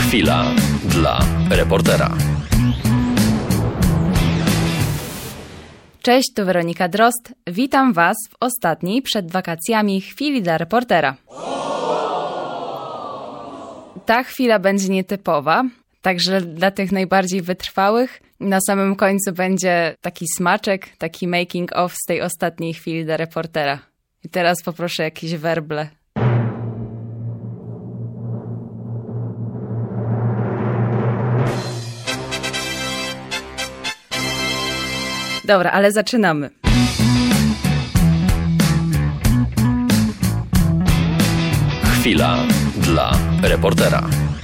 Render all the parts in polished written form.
Chwila dla reportera. Cześć, tu Weronika Drozd. Witam Was w ostatniej przed wakacjami chwili dla reportera. Ta chwila będzie nietypowa, także dla tych najbardziej wytrwałych na samym końcu będzie taki smaczek, taki making of z tej ostatniej chwili dla reportera. I teraz poproszę jakieś werble. Dobra, ale zaczynamy. Chwila dla reportera.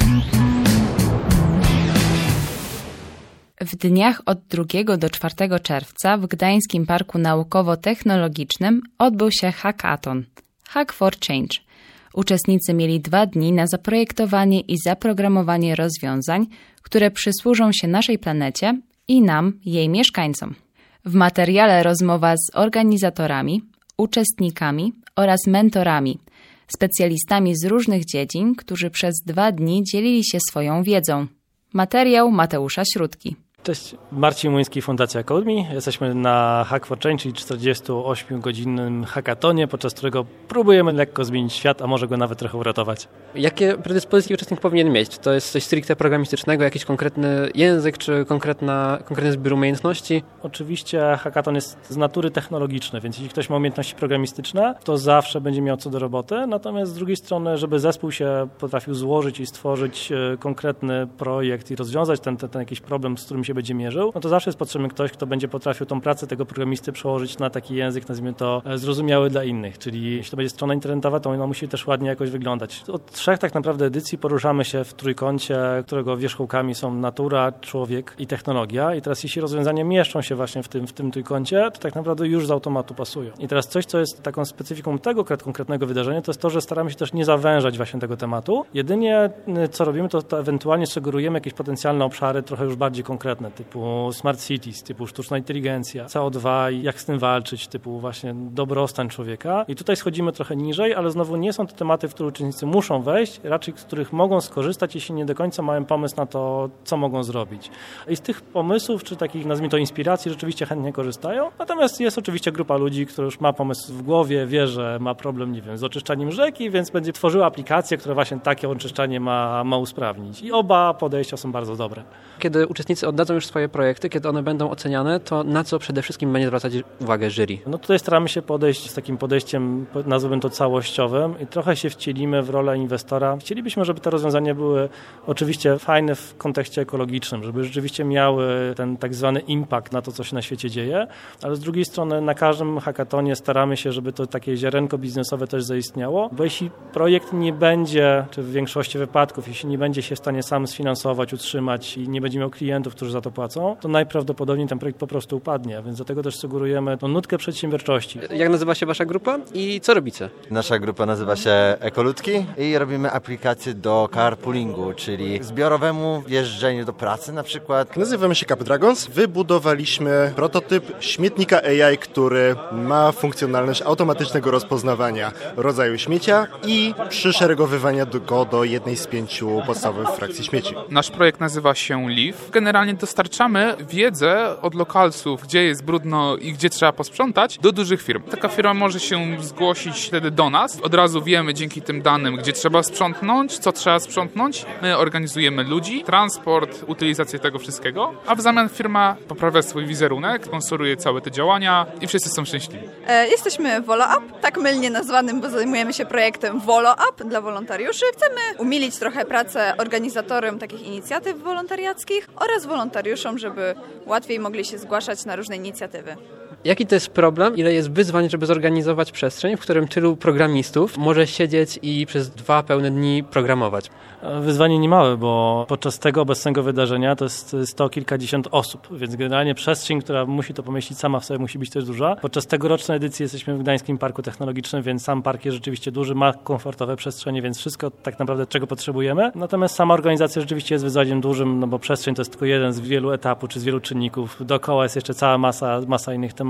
W dniach od 2 do 4 czerwca w Gdańskim Parku Naukowo-Technologicznym odbył się hackathon Hack for Change. Uczestnicy mieli 2 dni na zaprojektowanie i zaprogramowanie rozwiązań, które przysłużą się naszej planecie i nam, jej mieszkańcom. W materiale rozmowa z organizatorami, uczestnikami oraz mentorami, specjalistami z różnych dziedzin, którzy przez 2 dni dzielili się swoją wiedzą. Materiał Mateusza Śródki. Cześć, Marcin Młyński, Fundacja Code.me. Jesteśmy na Hack for Change, czyli 48-godzinnym hackatonie, podczas którego próbujemy lekko zmienić świat, a może go nawet trochę uratować. Jakie predyspozycje uczestnik powinien mieć? Czy to jest coś stricte programistycznego, jakiś konkretny język, czy konkretny zbiór umiejętności? Oczywiście hackaton jest z natury technologiczny, więc jeśli ktoś ma umiejętności programistyczne, to zawsze będzie miał co do roboty. Natomiast z drugiej strony, żeby zespół się potrafił złożyć i stworzyć konkretny projekt i rozwiązać ten jakiś problem, z którym się będzie mierzył, no to zawsze jest potrzebny ktoś, kto będzie potrafił tą pracę tego programisty przełożyć na taki język, nazwijmy to, zrozumiały dla innych. Czyli jeśli to będzie strona internetowa, to ona musi też ładnie jakoś wyglądać. Od 3 tak naprawdę edycji poruszamy się w trójkącie, którego wierzchołkami są natura, człowiek i technologia. I teraz jeśli rozwiązania mieszczą się właśnie w tym trójkącie, to tak naprawdę już z automatu pasują. I teraz coś, co jest taką specyfiką tego konkretnego wydarzenia, to jest to, że staramy się też nie zawężać właśnie tego tematu. Jedynie co robimy, to ewentualnie sugerujemy jakieś potencjalne obszary trochę już bardziej konkretne, typu smart cities, typu sztuczna inteligencja, CO2 i jak z tym walczyć, typu właśnie dobrostan człowieka. I tutaj schodzimy trochę niżej, ale znowu nie są to tematy, w które uczestnicy muszą wejść, raczej z których mogą skorzystać, jeśli nie do końca mają pomysł na to, co mogą zrobić. I z tych pomysłów, czy takich, nazwijmy to, inspiracji, rzeczywiście chętnie korzystają. Natomiast jest oczywiście grupa ludzi, która już ma pomysł w głowie, wie, że ma problem, nie wiem, z oczyszczaniem rzeki, więc będzie tworzyła aplikację, która właśnie takie oczyszczanie ma usprawnić. I oba podejścia są bardzo dobre. Kiedy uczestnicy oddadzą już swoje projekty, kiedy one będą oceniane, to na co przede wszystkim będzie zwracać uwagę jury? No tutaj staramy się podejść z takim podejściem, nazwałbym to całościowym i trochę się wcielimy w rolę inwestora. Chcielibyśmy, żeby te rozwiązania były oczywiście fajne w kontekście ekologicznym, żeby rzeczywiście miały ten tak zwany impact na to, co się na świecie dzieje, ale z drugiej strony na każdym hackatonie staramy się, żeby to takie ziarenko biznesowe też zaistniało, bo jeśli projekt nie będzie, czy w większości wypadków, jeśli nie będzie się w stanie sam sfinansować, utrzymać i nie będzie miał klientów, którzy za to płacą, to najprawdopodobniej ten projekt po prostu upadnie, więc dlatego też sugerujemy tą nutkę przedsiębiorczości. Jak nazywa się wasza grupa i co robicie? Nasza grupa nazywa się Ekoludki i robimy aplikację do carpoolingu, czyli zbiorowemu jeżdżeniu do pracy na przykład. Nazywamy się Cap Dragons. Wybudowaliśmy prototyp śmietnika AI, który ma funkcjonalność automatycznego rozpoznawania rodzaju śmiecia i przyszeregowywania go do jednej z 5 podstawowych frakcji śmieci. Nasz projekt nazywa się Leaf. Generalnie dostarczamy wiedzę od lokalsów, gdzie jest brudno i gdzie trzeba posprzątać, do dużych firm. Taka firma może się zgłosić wtedy do nas. Od razu wiemy dzięki tym danym, gdzie trzeba sprzątnąć, co trzeba sprzątnąć. My organizujemy ludzi, transport, utylizację tego wszystkiego, a w zamian firma poprawia swój wizerunek, sponsoruje całe te działania i wszyscy są szczęśliwi. Jesteśmy VoloUp, tak mylnie nazwanym, bo zajmujemy się projektem VoloUp dla wolontariuszy. Chcemy umilić trochę pracę organizatorom takich inicjatyw wolontariackich oraz wolontariuszom, żeby łatwiej mogli się zgłaszać na różne inicjatywy. Jaki to jest problem? Ile jest wyzwań, żeby zorganizować przestrzeń, w którym tylu programistów może siedzieć i przez 2 pełne dni programować? Wyzwanie niemałe, bo podczas tego obecnego wydarzenia to jest 100 kilkadziesiąt osób, więc generalnie przestrzeń, która musi to pomieścić sama w sobie, musi być też duża. Podczas tegorocznej edycji jesteśmy w Gdańskim Parku Technologicznym, więc sam park jest rzeczywiście duży, ma komfortowe przestrzenie, więc wszystko tak naprawdę czego potrzebujemy. Natomiast sama organizacja rzeczywiście jest wyzwaniem dużym, no bo przestrzeń to jest tylko jeden z wielu etapów czy z wielu czynników. Dookoła jest jeszcze cała masa innych tematów.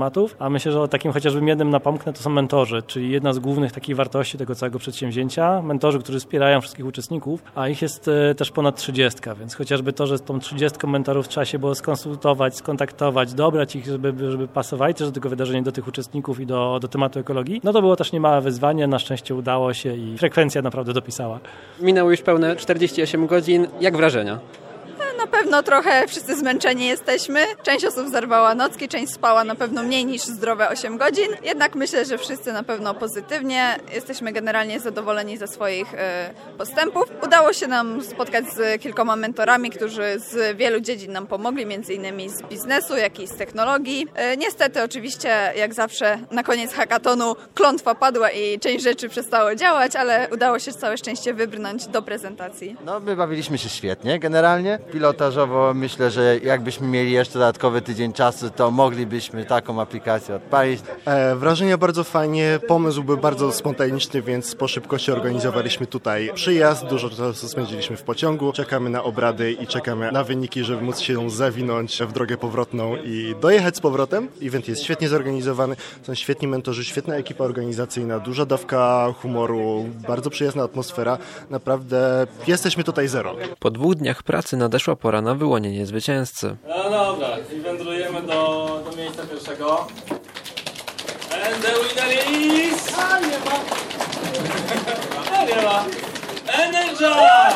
tematów, a myślę, że o takim chociażby jednym napomknę to są mentorzy, czyli jedna z głównych takich wartości tego całego przedsięwzięcia. Mentorzy, którzy wspierają wszystkich uczestników, a ich jest też ponad 30, więc chociażby to, że z tą 30 mentorów trzeba się było skonsultować, skontaktować, dobrać ich, żeby pasowali też do tego wydarzenia, do tych uczestników i do tematu ekologii, no to było też niemałe wyzwanie, na szczęście udało się i frekwencja naprawdę dopisała. Minęło już pełne 48 godzin. Jak wrażenia? Na pewno trochę wszyscy zmęczeni jesteśmy. Część osób zerwała nocki, część spała na pewno mniej niż zdrowe 8 godzin. Jednak myślę, że wszyscy na pewno pozytywnie. Jesteśmy generalnie zadowoleni ze swoich postępów. Udało się nam spotkać z kilkoma mentorami, którzy z wielu dziedzin nam pomogli, między innymi z biznesu, jak i z technologii. Niestety oczywiście, jak zawsze, na koniec hackatonu klątwa padła i część rzeczy przestało działać, ale udało się całe szczęście wybrnąć do prezentacji. No, my bawiliśmy się świetnie generalnie. Pilotażowo myślę, że jakbyśmy mieli jeszcze dodatkowy tydzień czasu, to moglibyśmy taką aplikację odpalić. Wrażenia bardzo fajnie, pomysł był bardzo spontaniczny, więc po szybkości organizowaliśmy tutaj przyjazd, dużo czasu spędziliśmy w pociągu, czekamy na obrady i czekamy na wyniki, żeby móc się zawinąć w drogę powrotną i dojechać z powrotem. Event jest świetnie zorganizowany, są świetni mentorzy, świetna ekipa organizacyjna, duża dawka humoru, bardzo przyjazna atmosfera, naprawdę jesteśmy tutaj zero. Po 2 dniach pracy nadeszła pora na wyłonienie zwycięzcy. No dobra, i wędrujemy do miejsca pierwszego. And the winner is... nie ma. Nie ma. Energy!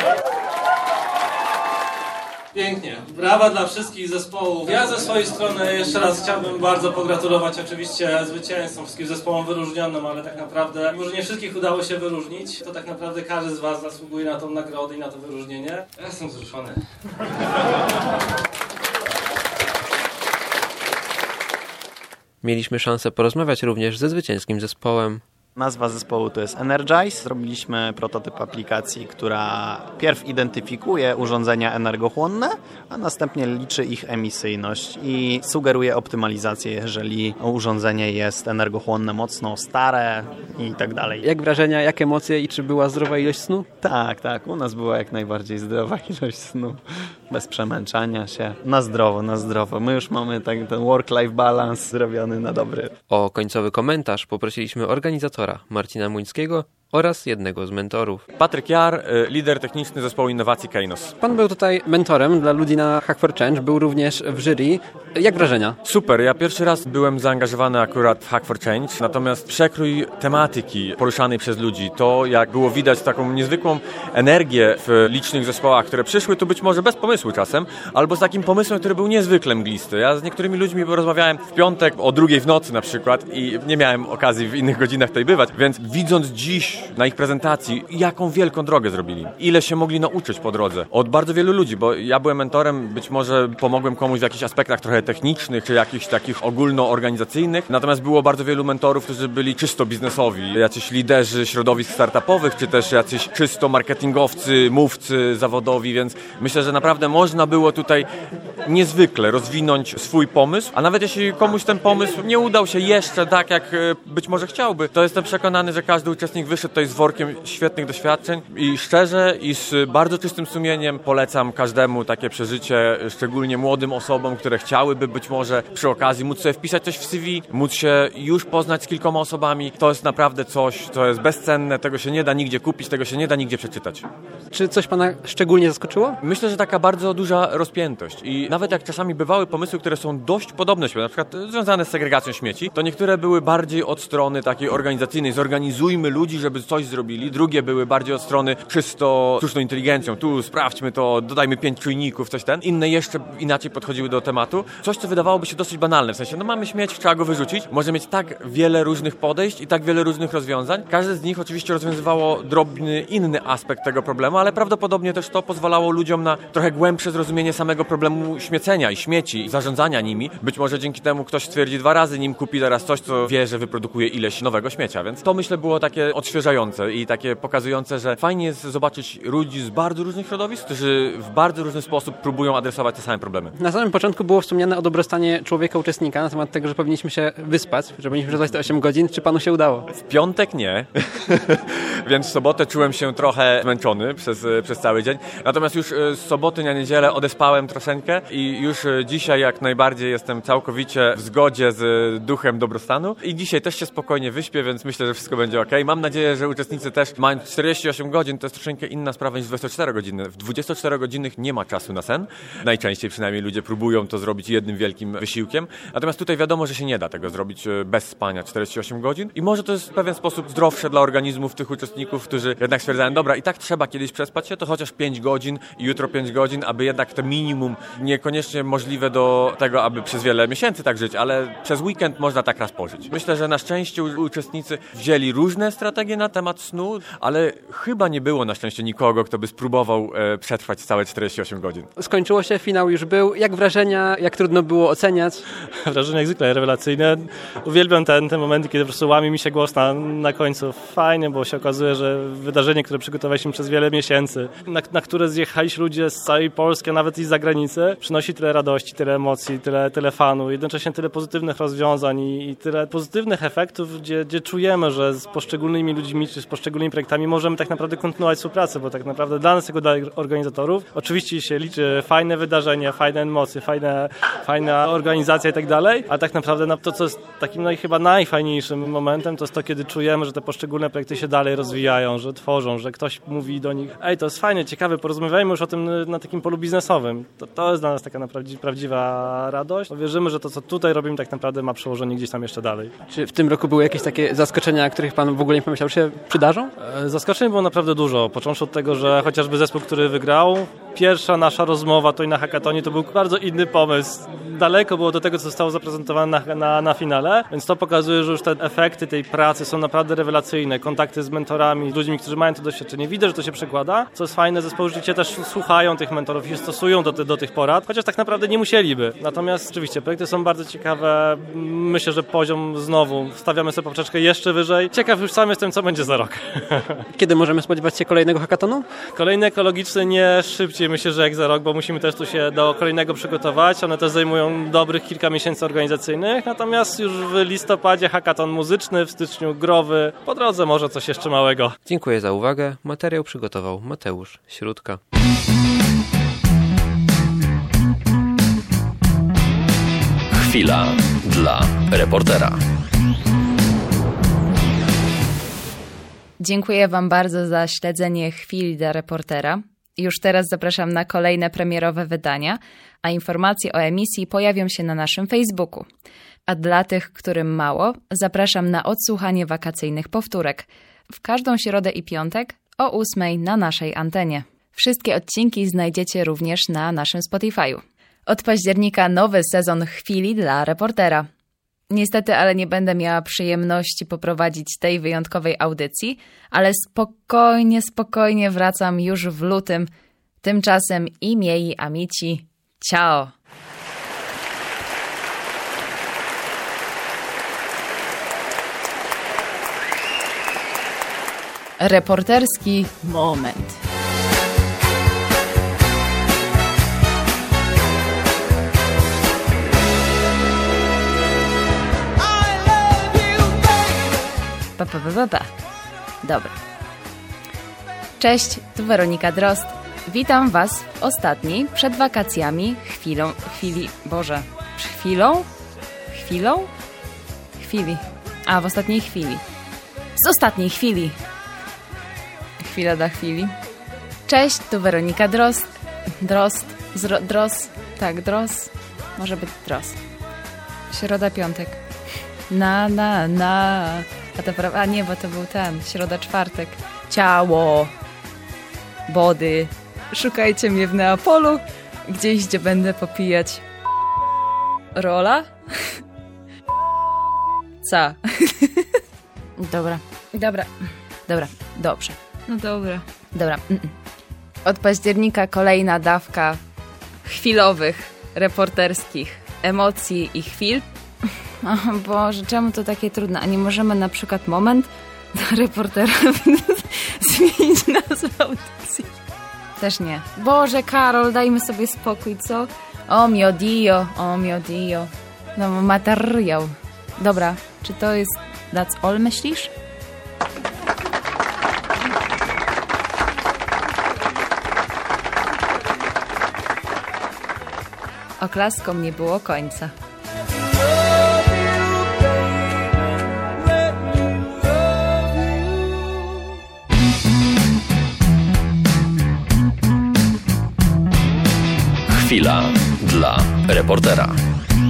Pięknie. Brawa dla wszystkich zespołów. Ja ze swojej strony jeszcze raz chciałbym bardzo pogratulować oczywiście zwycięzcom, wszystkim zespołom wyróżnionym, ale tak naprawdę, mimo że nie wszystkich udało się wyróżnić, to tak naprawdę każdy z Was zasługuje na tą nagrodę i na to wyróżnienie. Ja jestem wzruszony. Mieliśmy szansę porozmawiać również ze zwycięskim zespołem. Nazwa zespołu to jest Energize. Zrobiliśmy prototyp aplikacji, która pierw identyfikuje urządzenia energochłonne, a następnie liczy ich emisyjność i sugeruje optymalizację, jeżeli urządzenie jest energochłonne, mocno stare i tak dalej. Jak wrażenia, jak emocje i czy była zdrowa ilość snu? Tak. U nas była jak najbardziej zdrowa ilość snu. Bez przemęczania się. Na zdrowo. My już mamy ten work-life balance zrobiony na dobry. O końcowy komentarz poprosiliśmy organizatora Marcina Muńskiego oraz jednego z mentorów. Patryk Jar, lider techniczny zespołu innowacji Kainos. Pan był tutaj mentorem dla ludzi na Hack for Change, był również w jury. Jak wrażenia? Super, ja pierwszy raz byłem zaangażowany akurat w Hack for Change, natomiast przekrój tematyki poruszanej przez ludzi, to jak było widać taką niezwykłą energię w licznych zespołach, które przyszły tu być może bez pomysłu czasem, albo z takim pomysłem, który był niezwykle mglisty. Ja z niektórymi ludźmi rozmawiałem w piątek o 2:00 w nocy na przykład i nie miałem okazji w innych godzinach tutaj bywać, więc widząc dziś na ich prezentacji, jaką wielką drogę zrobili. Ile się mogli nauczyć po drodze. Od bardzo wielu ludzi, bo ja byłem mentorem, być może pomogłem komuś w jakichś aspektach trochę technicznych, czy jakichś takich ogólnoorganizacyjnych. Natomiast było bardzo wielu mentorów, którzy byli czysto biznesowi. Jacyś liderzy środowisk startupowych, czy też jacyś czysto marketingowcy, mówcy zawodowi, więc myślę, że naprawdę można było tutaj niezwykle rozwinąć swój pomysł, a nawet jeśli komuś ten pomysł nie udał się jeszcze tak, jak być może chciałby, to jestem przekonany, że każdy uczestnik wyszedł tutaj z workiem świetnych doświadczeń i szczerze i z bardzo czystym sumieniem polecam każdemu takie przeżycie, szczególnie młodym osobom, które chciałyby być może przy okazji móc sobie wpisać coś w CV, móc się już poznać z kilkoma osobami. To jest naprawdę coś, co jest bezcenne, tego się nie da nigdzie kupić, tego się nie da nigdzie przeczytać. Czy coś Pana szczególnie zaskoczyło? Myślę, że taka bardzo duża rozpiętość i nawet jak czasami bywały pomysły, które są dość podobne siebie, na przykład związane z segregacją śmieci, to niektóre były bardziej od strony takiej organizacyjnej, zorganizujmy ludzi, żeby coś zrobili, drugie były bardziej od strony czysto sztuczną inteligencją, tu sprawdźmy to, dodajmy 5 czujników, coś ten. Inne jeszcze inaczej podchodziły do tematu. Coś, co wydawałoby się dosyć banalne, w sensie, no mamy śmieć, trzeba go wyrzucić. Może mieć tak wiele różnych podejść i tak wiele różnych rozwiązań. Każde z nich oczywiście rozwiązywało drobny, inny aspekt tego problemu, ale prawdopodobnie też to pozwalało ludziom na trochę głębsze zrozumienie samego problemu śmiecenia i śmieci, i zarządzania nimi. Być może dzięki temu ktoś stwierdzi 2 razy, nim kupi teraz coś, co wie, że wyprodukuje ileś nowego śmiecia, więc to myślę było takie odświeżające i takie pokazujące, że fajnie jest zobaczyć ludzi z bardzo różnych środowisk, którzy w bardzo różny sposób próbują adresować te same problemy. Na samym początku było wspomniane o dobrostanie człowieka, uczestnika, na temat tego, że powinniśmy się wyspać, że powinniśmy pracować te 8 godzin. Czy Panu się udało? W piątek nie. więc w sobotę czułem się trochę zmęczony przez cały dzień. Natomiast już z soboty na niedzielę odespałem troszeczkę i już dzisiaj jak najbardziej jestem całkowicie w zgodzie z duchem dobrostanu i dzisiaj też się spokojnie wyśpię, więc myślę, że wszystko będzie ok. Mam nadzieję, że uczestnicy też mają 48 godzin, to jest troszeczkę inna sprawa niż 24 godziny. W 24 godzinnych nie ma czasu na sen. Najczęściej przynajmniej ludzie próbują to zrobić jednym wielkim wysiłkiem. Natomiast tutaj wiadomo, że się nie da tego zrobić bez spania 48 godzin i może to jest w pewien sposób zdrowsze dla organizmów tych uczestników, którzy jednak stwierdzają, dobra, i tak trzeba kiedyś przespać się, to chociaż 5 godzin i jutro 5 godzin, aby jednak to minimum, niekoniecznie możliwe do tego, aby przez wiele miesięcy tak żyć, ale przez weekend można tak raz pożyć. Myślę, że na szczęście uczestnicy wzięli różne strategie na temat snu, ale chyba nie było na szczęście nikogo, kto by spróbował przetrwać całe 48 godzin. Skończyło się, finał już był. Jak wrażenia, jak trudno było oceniać? Wrażenia jak zwykle rewelacyjne. Uwielbiam te momenty, kiedy po prostu łamie mi się głos na końcu. Fajnie, bo się okazuje, że wydarzenie, które przygotowaliśmy przez wiele miesięcy, na które zjechaliśmy ludzie z całej Polski, a nawet i z zagranicy, przynosi tyle radości, tyle emocji, tyle fanu, jednocześnie tyle pozytywnych rozwiązań i tyle pozytywnych efektów, gdzie czujemy, że z poszczególnymi ludźmi czy z poszczególnymi projektami możemy tak naprawdę kontynuować współpracę, bo tak naprawdę dla nas, jako dla organizatorów, oczywiście się liczy fajne wydarzenie, fajne emocje, fajna organizacja i tak dalej, ale tak naprawdę to, co jest takim chyba najfajniejszym momentem, to jest to, kiedy czujemy, że te poszczególne projekty się dalej rozwijają, że tworzą, że ktoś mówi do nich, to jest fajnie, ciekawe, porozmawiajmy już o tym na takim polu biznesowym. To jest dla nas taka prawdziwa radość. Wierzymy, że to, co tutaj robimy, tak naprawdę ma przełożenie gdzieś tam jeszcze dalej. Czy w tym roku były jakieś takie zaskoczenia, o których pan w ogóle nie pomyślał, że się przydarzą? Zaskoczeń było naprawdę dużo, począwszy od tego, że chociażby zespół, który wygrał, pierwsza nasza rozmowa tutaj na hackatonie to był bardzo inny pomysł. Daleko było do tego, co zostało zaprezentowane na finale, więc to pokazuje, że już te efekty tej pracy są naprawdę rewelacyjne. Kontakty z mentorami, z ludźmi, którzy mają to doświadczenie. Widać, że to się przekłada. Co jest fajne, zespoły życie też słuchają tych mentorów i stosują do tych porad, chociaż tak naprawdę nie musieliby. Natomiast oczywiście projekty są bardzo ciekawe. Myślę, że poziom znowu stawiamy sobie poprzeczkę jeszcze wyżej. Ciekaw już sam jestem, co będzie za rok. Kiedy możemy spodziewać się kolejnego hackatonu? Kolejny ekologiczny nie szybciej, myślę, że jak za rok, bo musimy też tu się do kolejnego przygotować. One też zajmują dobrych kilka miesięcy organizacyjnych, natomiast już w listopadzie hackaton muzyczny, w styczniu growy, po drodze może coś jeszcze małego. Dziękuję za uwagę. Materiał przygotował Mateusz Śródka. Chwila dla reportera. Dziękuję Wam bardzo za śledzenie Chwili dla reportera. Już teraz zapraszam na kolejne premierowe wydania, a informacje o emisji pojawią się na naszym Facebooku. A dla tych, którym mało, zapraszam na odsłuchanie wakacyjnych powtórek w każdą środę i piątek o 8:00 na naszej antenie. Wszystkie odcinki znajdziecie również na naszym Spotify'u. Od października nowy sezon Chwili dla reportera. Niestety, ale nie będę miała przyjemności poprowadzić tej wyjątkowej audycji, ale spokojnie wracam już w lutym. Tymczasem i miei amici. Ciao! Reporterski moment. Dobra. Cześć, tu Weronika Drozd. Witam Was w ostatniej, przed wakacjami, w ostatniej chwili. Z ostatniej chwili. Chwila dla chwili. Cześć, tu Weronika Drozd. Drozd. Może być Drozd. Środa, piątek. A to prawda, nie, bo to był środa, czwartek. Ciało. Body. Szukajcie mnie w Neapolu, gdzieś, gdzie będę popijać. Rola? Co? Dobra. Dobrze. No dobra. Dobra. Od października kolejna dawka chwilowych, reporterskich emocji i chwil. O Boże, czemu to takie trudne? A nie możemy na przykład moment dla reportera zmienić nazwę audycji? Też nie. Boże, Karol, dajmy sobie spokój, co? O mio Dio. No, materiał. Dobra, czy to jest that's all, myślisz? Oklaskom nie było końca. Chwila dla reportera.